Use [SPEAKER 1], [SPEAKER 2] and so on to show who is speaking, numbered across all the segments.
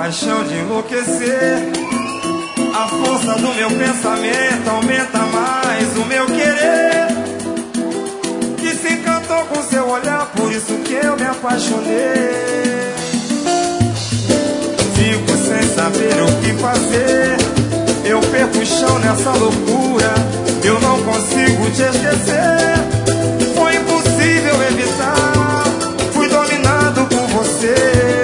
[SPEAKER 1] paixão de enlouquecer. A força do meu pensamento aumenta mais o meu querer. Que se encantou com seu olhar, por isso que eu me apaixonei. Fico sem saber o que fazer. Eu perco o chão nessa loucura. Eu não consigo te esquecer. Foi impossível evitar. Fui dominado por você.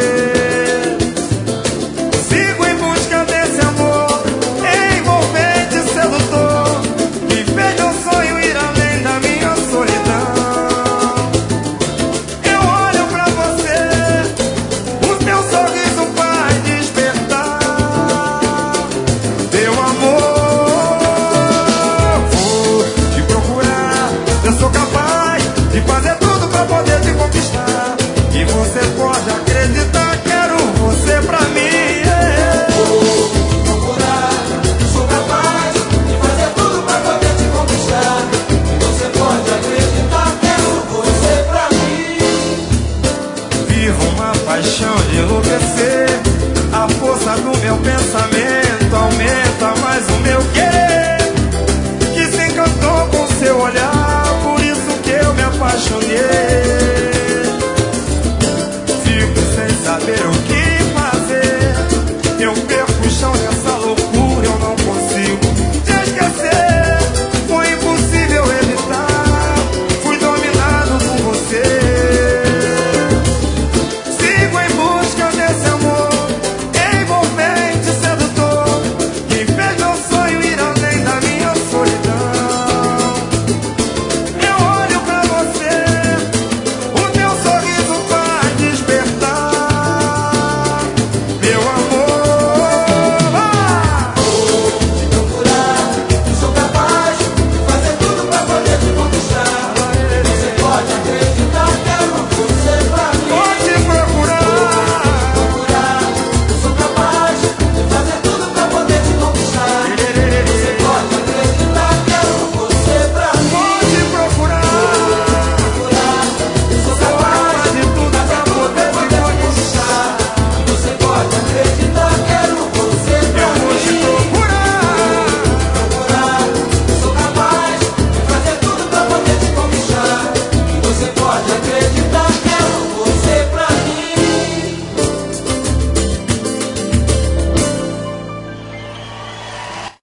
[SPEAKER 1] Sigo em busca desse amor envolvente, sedutor, que fez meu sonho ir além da minha solidão. Eu olho pra você, o teu sorriso faz despertar. Teu amor, vou te procurar. Eu sou capaz de fazer tudo pra poder te conquistar. E você pode acreditar, quero você pra mim.
[SPEAKER 2] Vou te procurar, sou capaz de fazer tudo pra poder te conquistar. E você pode acreditar, quero você pra mim.
[SPEAKER 1] Vivo uma paixão de enlouquecer. A força do meu pensamento aumenta mais o meu querer. Que se encantou com seu olhar, por isso que eu me apaixonei. Fico sem saber o que fazer. Eu perco